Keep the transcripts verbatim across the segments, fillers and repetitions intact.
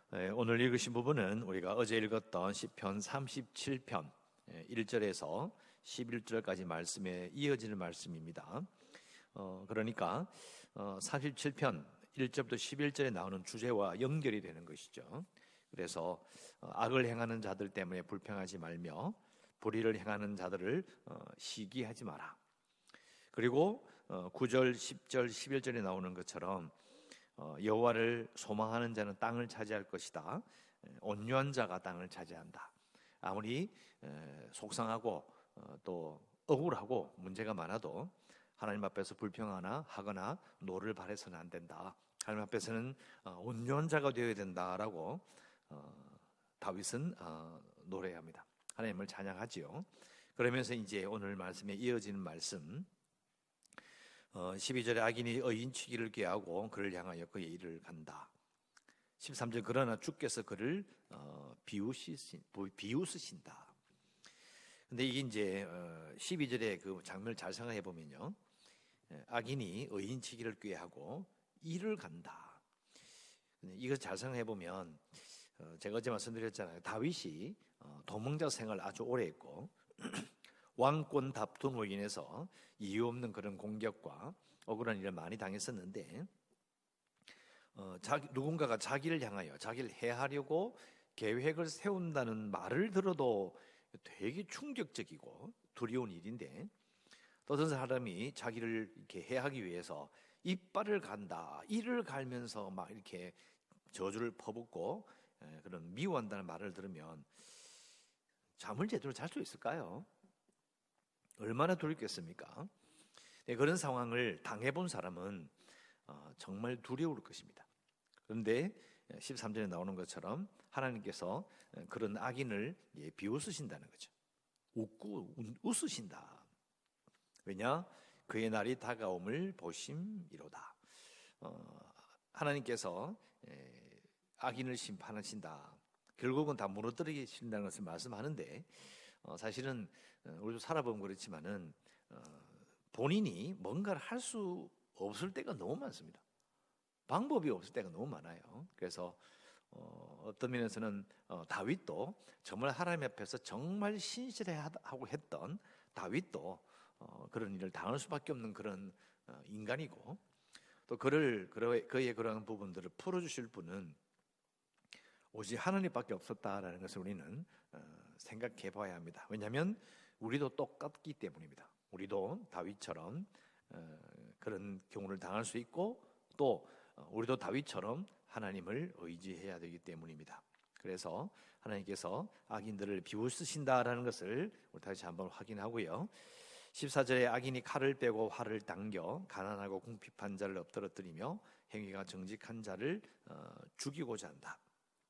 네, 오늘 읽으신 부분은 우리가 어제 읽었던 시편 삼십칠 편 일 절에서 십일 절까지 말씀에 이어지는 말씀입니다. 어, 그러니까 어, 삼십칠 편 일 절부터 십일 절에 나오는 주제와 연결이 되는 것이죠. 그래서 어, 악을 행하는 자들 때문에 불평하지 말며 불의를 행하는 자들을 어, 시기하지 마라. 그리고 어, 구 절, 십 절, 십일 절에 나오는 것처럼 어, 여호와를 소망하는 자는 땅을 차지할 것이다. 온유한 자가 땅을 차지한다. 아무리 에, 속상하고 어, 또 억울하고 문제가 많아도 하나님 앞에서 불평하나 하거나 노를 바래서는 안 된다. 하나님 앞에서는 어, 온유한 자가 되어야 된다라고 어, 다윗은 어, 노래합니다. 하나님을 찬양하지요. 그러면서 이제 오늘 말씀에 이어지는 말씀 어, 십이 절에 악인이 의인치기를 꾀하고 그를 향하여 그의 일을 간다. 십삼 절 그러나 주께서 그를 어, 비웃으신, 비웃으신다. 근데 이게 이제 어, 십이 절에 그 장면을 잘 생각해 보면요, 악인이 의인치기를 꾀하고 일을 간다. 이거 잘 생각해 보면 어, 제가 어제 말씀드렸잖아요. 다윗이 어, 도망자 생활을 아주 오래 했고 왕권 다툼으로 인해서 이유 없는 그런 공격과 억울한 일을 많이 당했었는데 어, 자기, 누군가가 자기를 향하여 자기를 해하려고 계획을 세운다는 말을 들어도 되게 충격적이고 두려운 일인데 또 어떤 사람이 자기를 이렇게 해하기 위해서 이빨을 간다, 이를 갈면서 막 이렇게 저주를 퍼붓고 에, 그런 미워한다는 말을 들으면 잠을 제대로 잘 수 있을까요? 얼마나 두렵겠습니까? 네, 그런 상황을 당해본 사람은 어, 정말 두려울 것입니다. 그런데 십삼 절에 나오는 것처럼 하나님께서 그런 악인을 예, 비웃으신다는 거죠. 웃고 웃으신다. 왜냐? 그의 날이 다가옴을 보심이로다. 어, 하나님께서 예, 악인을 심판하신다. 결국은 다 무너뜨리신다는 것을 말씀하는데 어, 사실은 우리도 살아보면 그렇지만은 어, 본인이 뭔가를 할 수 없을 때가 너무 많습니다. 방법이 없을 때가 너무 많아요. 그래서 어, 어떤 면에서는 어, 다윗도 정말 하나님 앞에서 정말 신실하고 했던 다윗도 어, 그런 일을 당할 수밖에 없는 그런 어, 인간이고 또 그를 그의 그런 부분들을 풀어주실 분은 오직 하나님밖에 없었다라는 것을 우리는 어, 생각해 봐야 합니다. 왜냐하면 우리도 똑같기 때문입니다. 우리도 다윗처럼 어, 그런 경우를 당할 수 있고 또 우리도 다윗처럼 하나님을 의지해야 되기 때문입니다. 그래서 하나님께서 악인들을 비웃으신다라는 것을 우리 다시 한번 확인하고요. 십사 절에 악인이 칼을 빼고 활을 당겨 가난하고 궁핍한 자를 엎드러뜨리며 행위가 정직한 자를 어, 죽이고자 한다.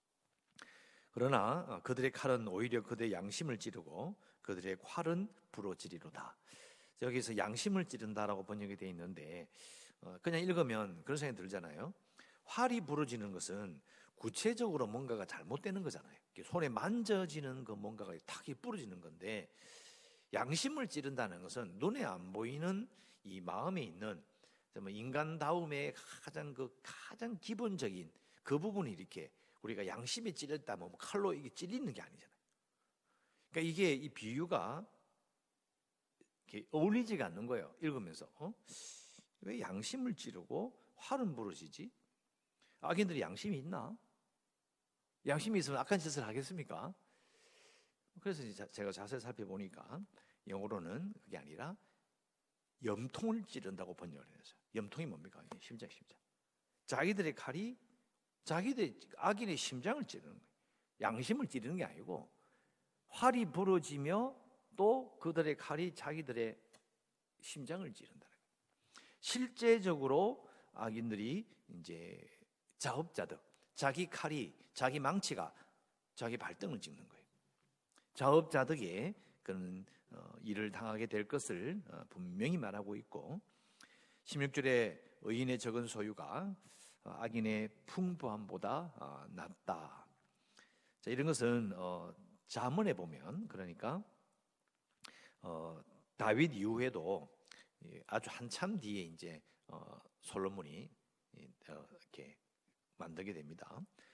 그러나 그들의 칼은 오히려 그들의 양심을 찌르고 그들의 활은 부러지리로다. 여기서 양심을 찌른다라고 번역이 되어 있는데 그냥 읽으면 그런 생각이 들잖아요. 활이 부러지는 것은 구체적으로 뭔가가 잘못되는 거잖아요. 손에 만져지는 그 뭔가가 탁 부러지는 건데 양심을 찌른다는 것은 눈에 안 보이는 이 마음에 있는 인간다움의 가장 그 가장 기본적인 그 부분이 이렇게 우리가 양심이 찔렸다면 칼로 이게 찔리는 게 아니잖아요. 그러니까 이게 이 비유가 이렇게 어울리지가 않는 거예요. 읽으면서 어? 왜 양심을 찌르고 활은 부러지지? 악인들이 양심이 있나? 양심이 있으면 악한 짓을 하겠습니까? 그래서 제가 자세히 살펴보니까 영어로는 그게 아니라 염통을 찌른다고 번역을 했어요. 염통이 뭡니까? 심장, 심장. 자기들의 칼이 자기들 악인의 심장을 찌르는 거예요. 양심을 찌르는 게 아니고 활이 부러지며 또 그들의 칼이 자기들의 심장을 찌른다는 거예요. 실제적으로 악인들이 이제 자업자득, 자기 칼이 자기 망치가 자기 발등을 찍는 거예요. 자업자득의 그런 어, 일을 당하게 될 것을 어, 분명히 말하고 있고 십육 절에 의인의 적은 소유가 악인의 풍부함보다 어, 낫다. 자, 이런 것은 어, 잠언에 보면 그러니까 어, 다윗 이후에도 아주 한참 뒤에 이제 어, 솔로몬이 어, 이렇게 만들게 됩니다.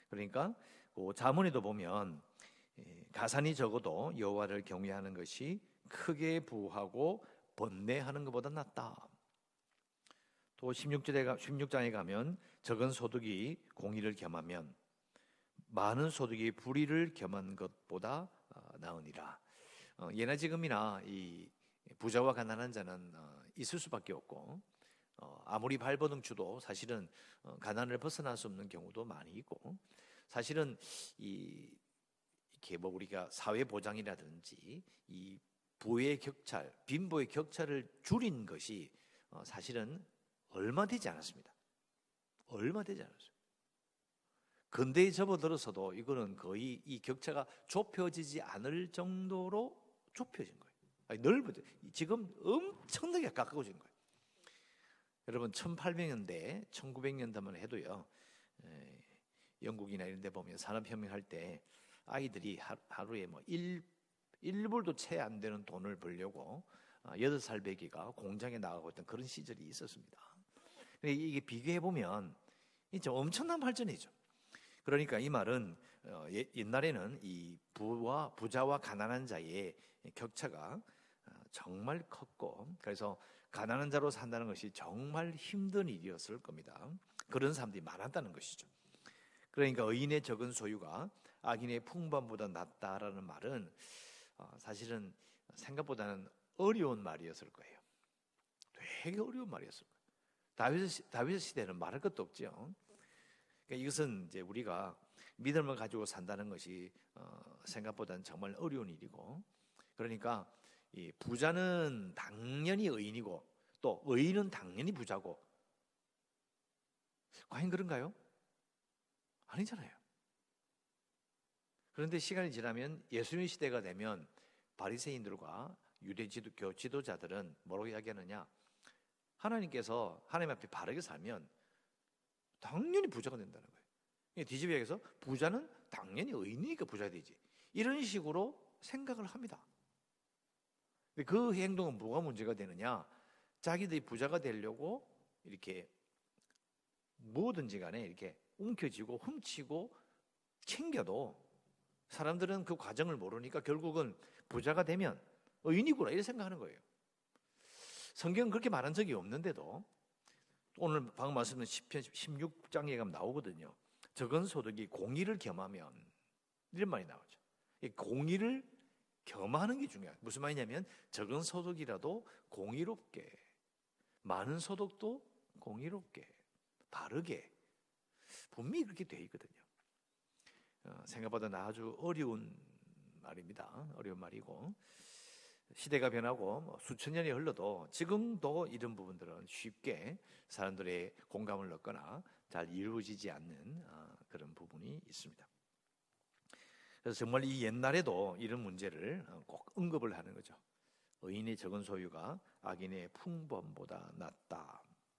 그러니까 그 자문에도 보면 가산이 적어도 여호와를 경외하는 것이 크게 부하고 번뇌하는 것보다 낫다. 또 십육 절에, 십육 장에 가면 적은 소득이 공의를 겸하면 많은 소득이 불의를 겸한 것보다 나으니라. 어, 예나 지금이나 이 부자와 가난한 자는 어, 있을 수밖에 없고 어, 아무리 발버둥쳐도 사실은 어, 가난을 벗어날 수 없는 경우도 많이 있고, 사실은 이 이렇게 뭐 우리가 사회 보장이라든지 이 부의 격차, 빈부의 격차를 줄인 것이 어, 사실은 얼마 되지 않았습니다. 얼마 되지 않았어요. 근대에 접어들어서도 이거는 거의 이 격차가 좁혀지지 않을 정도로 좁혀진 거예요. 아니, 넓어져. 지금 엄청나게 가까워진 거예요. 여러분 천팔백 년대, 천구백 년대만 해도요, 에, 영국이나 이런 데 보면 산업혁명 할 때 아이들이 하, 하루에 뭐 일, 일 불도 채 안 되는 돈을 벌려고 여덟 살 배기가 공장에 나가고 있던 그런 시절이 있었습니다. 이게 비교해 보면 이제 엄청난 발전이죠. 그러니까 이 말은 어, 옛날에는 이 부와 부자와 가난한 자의 격차가 정말 컸고, 그래서 가난한 자로 산다는 것이 정말 힘든 일이었을 겁니다. 그런 사람들이 많았다는 것이죠. 그러니까 의인의 적은 소유가 악인의 풍부함보다 낫다라는 말은 어, 사실은 생각보다는 어려운 말이었을 거예요. 되게 어려운 말이었을 거예요. 다윗 다윗 시대는 말할 것도 없죠. 그러니까 이것은 이제 우리가 믿음을 가지고 산다는 것이 어, 생각보다는 정말 어려운 일이고, 그러니까 이 부자는 당연히 의인이고 또 의인은 당연히 부자고, 과연 그런가요? 아니잖아요. 그런데 시간이 지나면 예수님 시대가 되면 바리새인들과 유대 지도, 지도자들은 뭐라고 이야기하느냐? 하나님께서 하나님 앞에 바르게 살면 당연히 부자가 된다는 거예요. 디지비에서 부자는 당연히 의인이니까 부자 되지, 이런 식으로 생각을 합니다. 근데 그 행동은 뭐가 문제가 되느냐? 자기들이 부자가 되려고 이렇게 뭐든지 간에 이렇게 움켜쥐고 훔치고 챙겨도 사람들은 그 과정을 모르니까 결국은 부자가 되면 의인이구나 이렇게 생각하는 거예요. 성경은 그렇게 말한 적이 없는데도 오늘 방금 말씀드린 시편 십육 장에 가면 나오거든요. 적은 소득이 공의를 겸하면, 이런 말이 나오죠. 공의를 겸하는 게 중요해요. 무슨 말이냐면 적은 소득이라도 공의롭게, 많은 소득도 공의롭게, 바르게, 분명히 그렇게 돼 있거든요. 어, 생각보다 아주 어려운 말입니다. 어려운 말이고, 시대가 변하고 뭐 수천 년이 흘러도 지금도 이런 부분들은 쉽게 사람들의 공감을 얻거나 잘 이루어지지 않는 어, 그런 부분이 있습니다. 그래서 정말 이 옛날에도 이런 문제를 꼭 언급을 하는 거죠. 의인의 적은 소유가 악인의 풍부함보다 낫다.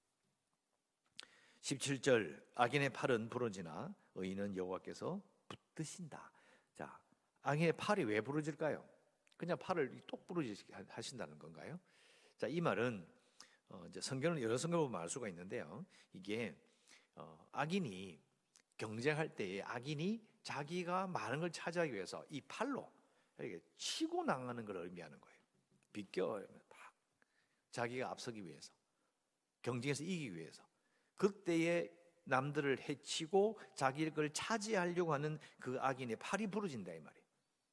십칠 절, 악인의 팔은 부러지나 의인은 여호와께서 붙드신다. 자, 악인의 팔이 왜 부러질까요? 그냥 팔을 똑 부러지게 하신다는 건가요? 자, 이 말은 어, 이제 성경을 여러 성경을 보면 알 수가 있는데요. 이게 어, 악인이 경쟁할 때에 악인이 자기가 많은 걸 차지하기 위해서 이 팔로 이렇게 치고 나가는 걸 의미하는 거예요. 비껴, 막 자기가 앞서기 위해서, 경쟁에서 이기기 위해서. 그때에 남들을 해치고 자기 걸 차지하려고 하는 그 악인의 팔이 부러진다 이 말이에요.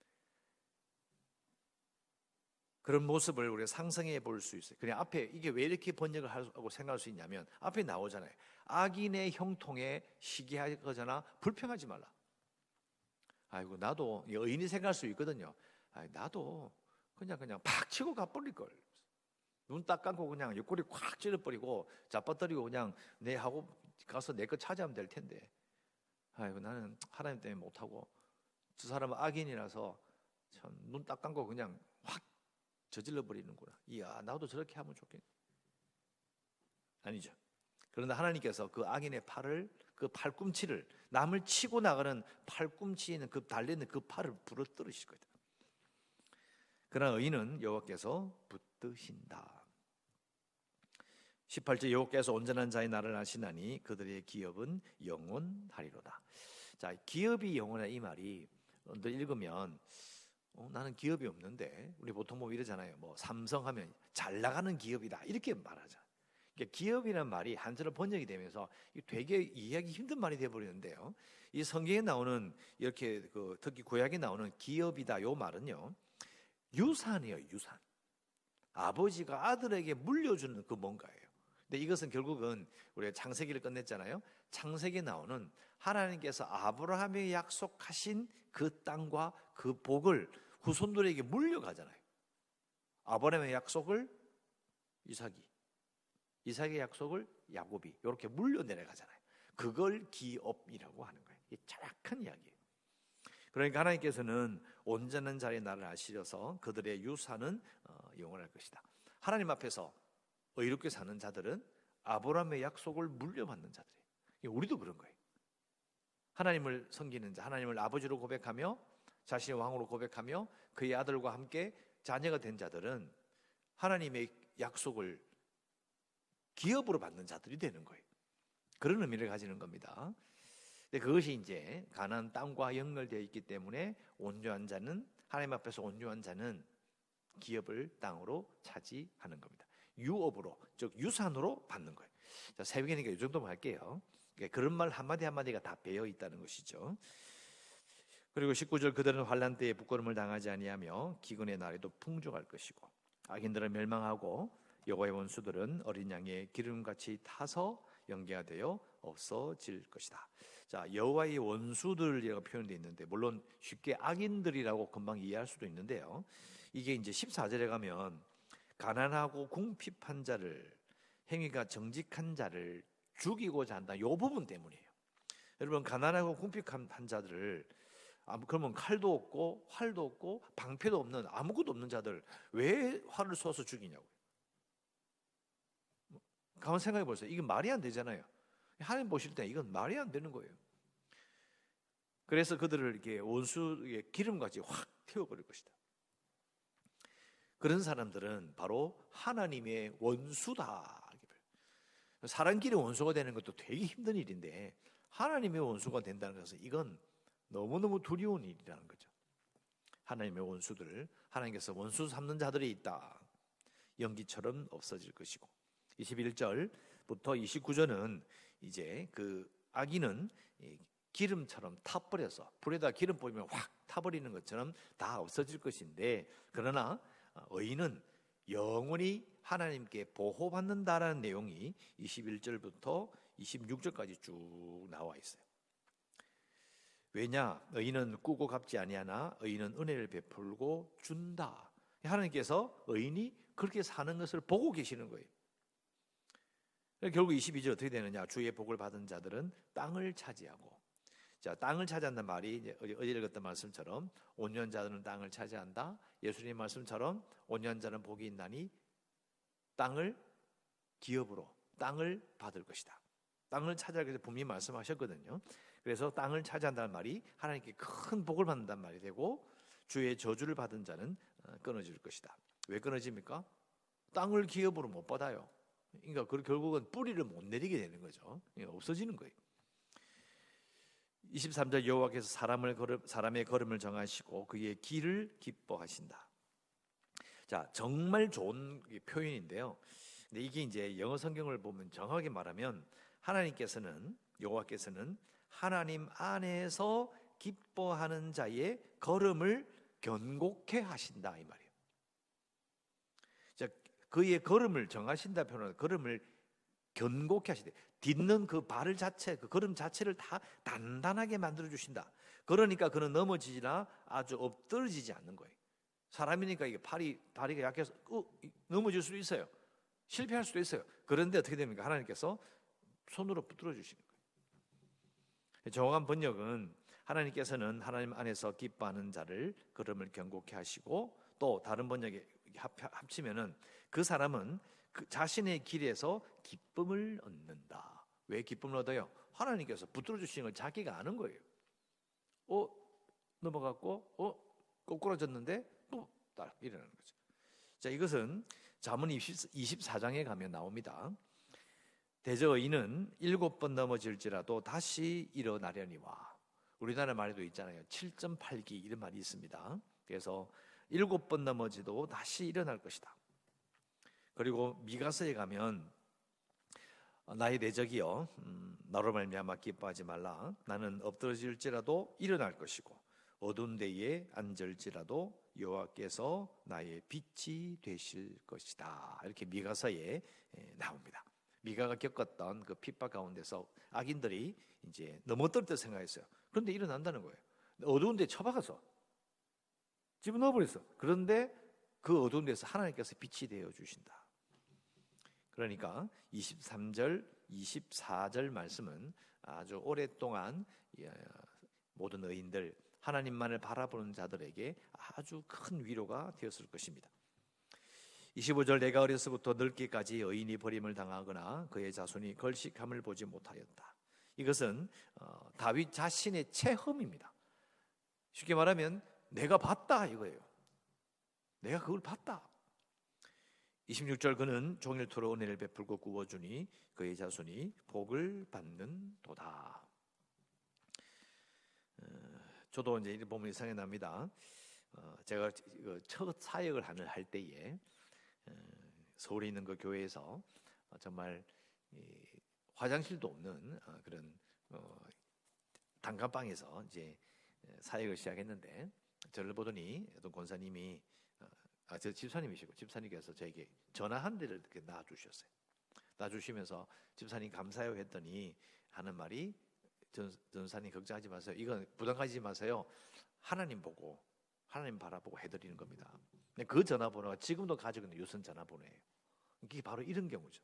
그런 모습을 우리가 상상해 볼 수 있어요. 그냥 앞에 이게 왜 이렇게 번역을 하고 생각할 수 있냐면 앞에 나오잖아요. 악인의 형통에 시기하거나 불평하지 말라. 아이고 나도 의인이 생각할 수 있거든요. 아이, 나도 그냥 그냥 팍 치고 가버릴 걸. 눈 딱 감고 그냥 옆구리 콱 찔러버리고 잡아뜨리고 그냥 내 하고 가서 내 거 차지하면 될 텐데. 아이고 나는 하나님 때문에 못하고 저 사람은 악인이라서 참 눈 딱 감고 그냥 확 저질러 버리는구나. 이야 나도 저렇게 하면 좋겠네. 아니죠. 그런데 하나님께서 그 악인의 팔을, 그 팔꿈치를, 남을 치고 나가는 팔꿈치에 있는 그 달려있는 그 팔을 부러뜨리실 거다. 그러나 의인은 여호와께서 붙드신다. 십팔 절, 여호와께서 온전한 자의 날을 아시나니 그들의 기업은 영원하리로다. 자, 기업이 영원하다 이 말이 늘 읽으면 어, 나는 기업이 없는데, 우리 보통 뭐 이러잖아요. 뭐 삼성 하면 잘 나가는 기업이다 이렇게 말하죠. 그러니까 기업이란 말이 한자로 번역이 되면서 되게 이해하기 힘든 말이 되어버리는데요. 이 성경에 나오는 이렇게 그 특히 구약에 나오는 기업이다 요 말은요, 유산이에요. 유산. 아버지가 아들에게 물려주는 그 뭔가예요. 근데 이것은 결국은 우리가 창세기를 끝냈잖아요. 창세기에 나오는 하나님께서 아브라함에게 약속하신 그 땅과 그 복을 후손들에게 물려가잖아요. 아브라함의 약속을 이삭이, 이삭의 약속을 야곱이 이렇게 물려 내려가잖아요. 그걸 기업이라고 하는 거예요. 이게 정확한 이야기예요. 그러니까 하나님께서는 온전한 자의 날을 아시려서 그들의 유산은 영원할 것이다. 하나님 앞에서 의롭게 사는 자들은 아브라함의 약속을 물려받는 자들이에요. 우리도 그런 거예요. 하나님을 섬기는 자, 하나님을 아버지로 고백하며 자신의 왕으로 고백하며 그의 아들과 함께 자녀가 된 자들은 하나님의 약속을 기업으로 받는 자들이 되는 거예요. 그런 의미를 가지는 겁니다. 근데 그것이 이제 가나안 땅과 연결되어 있기 때문에 온유한 자는, 하나님 앞에서 온유한 자는 기업을 땅으로 차지하는 겁니다. 유업으로, 즉 유산으로 받는 거예요. 자, 새벽이니까 이 정도만 할게요. 그런 말 한마디 한마디가 다 배어 있다는 것이죠. 그리고 십구 절, 그들은 환난 때에 부끄러움을 당하지 아니하며 기근의 날에도 풍족할 것이고 악인들은 멸망하고 여호와의 원수들은 어린 양의 기름같이 타서 연기화되어 없어질 것이다. 자, 여호와의 원수들이라고 표현되어 있는데, 물론 쉽게 악인들이라고 금방 이해할 수도 있는데요, 이게 이제 십사 절에 가면 가난하고 궁핍한 자를, 행위가 정직한 자를 죽이고자 한다, 이 부분 때문이에요. 여러분, 가난하고 궁핍한 자들을, 그러면 칼도 없고 활도 없고 방패도 없는, 아무것도 없는 자들 왜 활을 쏘아서 죽이냐고요. 가만 생각해 보세요. 이건 말이 안 되잖아요. 하나님 보실 때 이건 말이 안 되는 거예요. 그래서 그들을 이렇게 원수의 기름같이 확 태워버릴 것이다. 그런 사람들은 바로 하나님의 원수다. 사람끼리 원수가 되는 것도 되게 힘든 일인데 하나님의 원수가 된다는 것은 이건 너무너무 두려운 일이라는 거죠. 하나님의 원수들, 하나님께서 원수 삼는 자들이 있다. 연기처럼 없어질 것이고, 이십일 절부터 이십구 절은 이제 그 악인은 기름처럼 타버려서, 불에다 기름 뿌리면 확 타버리는 것처럼 다 없어질 것인데, 그러나 의인은 영원히 하나님께 보호받는다라는 내용이 이십일 절부터 이십육 절까지 쭉 나와 있어요. 왜냐? 의인은 꾸고 갚지 아니하나 의인은 은혜를 베풀고 준다. 하나님께서 의인이 그렇게 사는 것을 보고 계시는 거예요. 결국 이십이 절 어떻게 되느냐? 주의 복을 받은 자들은 땅을 차지하고, 자, 땅을 차지한다는 말이 이제 어제 읽었던 말씀처럼 온유한 자들은 땅을 차지한다. 예수님 말씀처럼 온유한 자는 복이 있나니 땅을 기업으로, 땅을 받을 것이다. 땅을 차지하기 위해서 분명히 말씀하셨거든요. 그래서 땅을 차지한다는 말이 하나님께 큰 복을 받는다는 말이 되고, 주의 저주를 받은 자는 끊어질 것이다. 왜 끊어집니까? 땅을 기업으로 못 받아요. 그러니까 결국은 뿌리를 못 내리게 되는 거죠. 없어지는 거예요. 이십삼 절, 여호와께서 사람을 걸음, 사람의 걸음을 정하시고 그의 길을 기뻐하신다. 자, 정말 좋은 표현인데요. 근데 이게 이제 영어 성경을 보면 정확하게 말하면 하나님께서는, 여호와께서는 하나님 안에서 기뻐하는 자의 걸음을 견고케 하신다 이 말이에요. 자, 그의 걸음을 정하신다 표현은 걸음을 견고케 하시대. 딛는 그 발을 자체, 그 걸음 자체를 다 단단하게 만들어 주신다. 그러니까 그는 넘어지지나 아주 엎드러지지 않는 거예요. 사람이니까 이게 팔이 다리가 약해서 어, 넘어질 수도 있어요. 실패할 수도 있어요. 그런데 어떻게 됩니까? 하나님께서 손으로 붙들어 주시는 거예요. 정확한 번역은 하나님께서는 하나님 안에서 기뻐하는 자를 걸음을 견고케 하시고, 또 다른 번역에 합치면은 그 사람은 그 자신의 길에서 기쁨을 얻는다. 왜 기쁨을 얻어요? 하나님께서 붙들어 주시는 걸 자기가 아는 거예요. 어? 넘어갔고, 어? 꼬꾸라졌는데 또 딱 일어나는 거죠. 자, 이것은 잠언 이십사 장에 가면 나옵니다. 대저 의인은 일곱 번 넘어질지라도 다시 일어나려니와. 우리나라 말에도 있잖아요. 칠 점 팔 기 이런 말이 있습니다. 그래서 일곱 번 넘어지도 다시 일어날 것이다. 그리고 미가서에 가면 나의 내적이여 음, 나로 말미암아 기뻐하지 말라. 나는 엎드러질지라도 일어날 것이고 어두운 데에 앉을지라도 여호와께서 나의 빛이 되실 것이다. 이렇게 미가서에 나옵니다. 미가가 겪었던 그 핍박 가운데서 악인들이 이제 넘어뜨렸다 생각했어요. 그런데 일어난다는 거예요. 어두운 데 처박아서 집어넣어버렸어. 그런데 그 어두운 데서 하나님께서 빛이 되어 주신다. 그러니까 이십삼 절, 이십사 절 말씀은 아주 오랫동안 모든 의인들, 하나님만을 바라보는 자들에게 아주 큰 위로가 되었을 것입니다. 이십오 절, 내가 어려서부터 늙기까지 의인이 버림을 당하거나 그의 자손이 걸식함을 보지 못하였다. 이것은 어, 다윗 자신의 체험입니다. 쉽게 말하면 내가 봤다 이거예요. 내가 그걸 봤다. 이십육 절, 그는 종일토록 은혜를 베풀고 구워주니 그의 자손이 복을 받는 도다. 어, 저도 이제 이 보면 이상하게 납니다. 어, 제가 첫 사역을 할 때에 서울에 있는 그 교회에서 정말 화장실도 없는 그런 단칸방에서 이제 사역을 시작했는데, 저를 보더니 어떤 권사님이, 아, 저 집사님이시고 집사님께서 저에게 전화 한 대를 이렇게 놔주셨어요. 놔주시면서 집사님 감사해요 했더니 하는 말이, 전, 전사님 걱정하지 마세요. 이건 부담 가지지 마세요. 하나님 보고 하나님 바라보고 해드리는 겁니다. 그 전화번호가 지금도 가지고 있는 유선 전화번호예요. 이게 바로 이런 경우죠.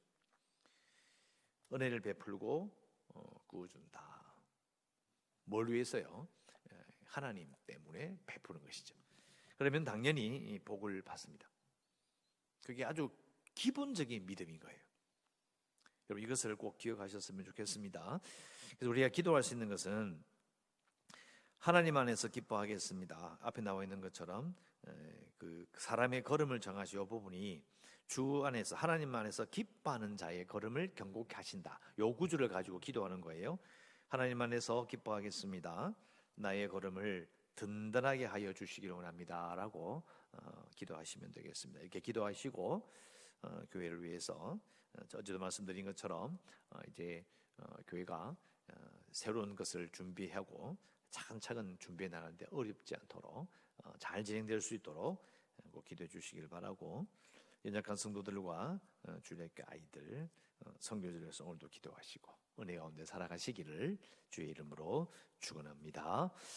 은혜를 베풀고 어, 구워준다. 뭘 위해서요? 하나님 때문에 베푸는 것이죠. 그러면 당연히 복을 받습니다. 그게 아주 기본적인 믿음인 거예요. 여러분 이것을 꼭 기억하셨으면 좋겠습니다. 그래서 우리가 기도할 수 있는 것은 하나님 안에서 기뻐하겠습니다. 앞에 나와 있는 것처럼 그 사람의 걸음을 정하시오 부분이 주 안에서, 하나님 안에서 기뻐하는 자의 걸음을 경고케 하신다. 요 구주를 가지고 기도하는 거예요. 하나님 안에서 기뻐하겠습니다. 나의 걸음을 든든하게 하여 주시기를 원합니다. 라고 어, 기도하시면 되겠습니다. 이렇게 기도하시고 어, 교회를 위해서 어, 어제도 말씀드린 것처럼 어, 이제 어, 교회가 어, 새로운 것을 준비하고 차근차근 준비해 나가는데 어렵지 않도록 어, 잘 진행될 수 있도록 꼭 기도해 주시길 바라고, 연약한 성도들과 어, 주일학교 아이들, 어, 선교지를 위해서 오늘도 기도하시고 은혜 가운데 살아가시기를 주의 이름으로 축원합니다.